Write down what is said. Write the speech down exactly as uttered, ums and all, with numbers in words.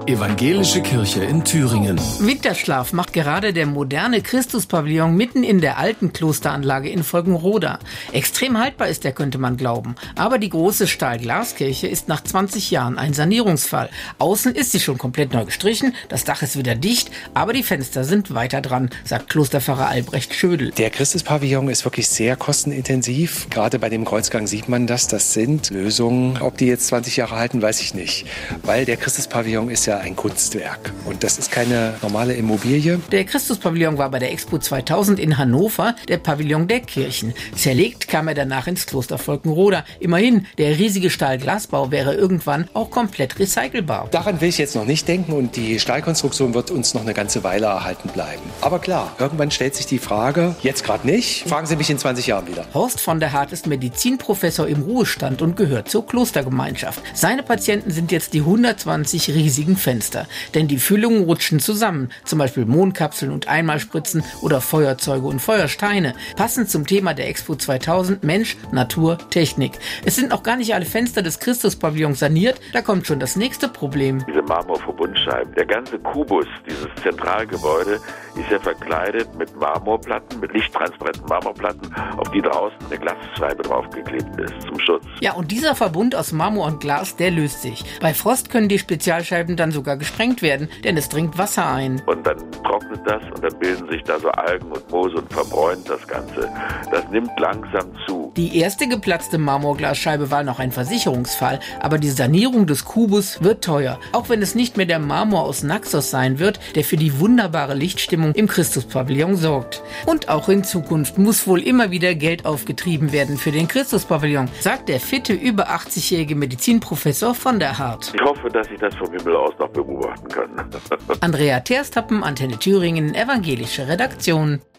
Evangelische Kirche in Thüringen. Winterschlaf macht gerade der moderne Christuspavillon mitten in der alten Klosteranlage in Volkenroda. Extrem haltbar ist er, könnte man glauben. Aber die große Stahlglaskirche ist nach zwanzig Jahren ein Sanierungsfall. Außen ist sie schon komplett neu gestrichen, das Dach ist wieder dicht, aber die Fenster sind weiter dran, sagt Klosterpfarrer Albrecht Schödel. Der Christuspavillon ist wirklich sehr kostenintensiv. Gerade bei dem Kreuzgang sieht man das. Das sind Lösungen. Ob die jetzt zwanzig Jahre halten, weiß ich nicht. Weil der Christuspavillon ist ja ein Kunstwerk. Und das ist keine normale Immobilie. Der Christuspavillon war bei der Expo zweitausend in Hannover der Pavillon der Kirchen. Zerlegt kam er danach ins Kloster Volkenroda. Immerhin, der riesige Stahlglasbau wäre irgendwann auch komplett recycelbar. Daran will ich jetzt noch nicht denken und die Stahlkonstruktion wird uns noch eine ganze Weile erhalten bleiben. Aber klar, irgendwann stellt sich die Frage, jetzt gerade nicht, fragen Sie mich in zwanzig Jahren wieder. Horst von der Hart ist Medizinprofessor im Ruhestand und gehört zur Klostergemeinschaft. Seine Patienten sind jetzt die hundertzwanzig riesigen Fenster. Denn die Füllungen rutschen zusammen. Zum Beispiel Mondkapseln und Einmalspritzen oder Feuerzeuge und Feuersteine. Passend zum Thema der Expo zweitausend Mensch, Natur, Technik. Es sind noch gar nicht alle Fenster des Christuspavillons saniert. Da kommt schon das nächste Problem. Diese Marmorverbundscheiben. Der ganze Kubus, dieses Zentralgebäude, ist ja verkleidet mit Marmorplatten, mit lichttransparenten Marmorplatten, auf die draußen eine Glasscheibe draufgeklebt ist, zum Schutz. Ja, und dieser Verbund aus Marmor und Glas, der löst sich. Bei Frost können die Spezialscheiben dann sogar gesprengt werden, denn es dringt Wasser ein. Und dann trocknet das und dann bilden sich da so Algen und Moos und verbräunt das Ganze. Das nimmt langsam zu. Die erste geplatzte Marmorglasscheibe war noch ein Versicherungsfall, aber die Sanierung des Kubus wird teuer. Auch wenn es nicht mehr der Marmor aus Naxos sein wird, der für die wunderbare Lichtstimmung im Christuspavillon sorgt. Und auch in Zukunft muss wohl immer wieder Geld aufgetrieben werden für den Christuspavillon, sagt der fitte, über achtzigjährige Medizinprofessor von der Hart. Ich hoffe, dass ich das vom Himmel aus noch beobachten kann. Andrea Terstappen, Antenne Thüringen, evangelische Redaktion.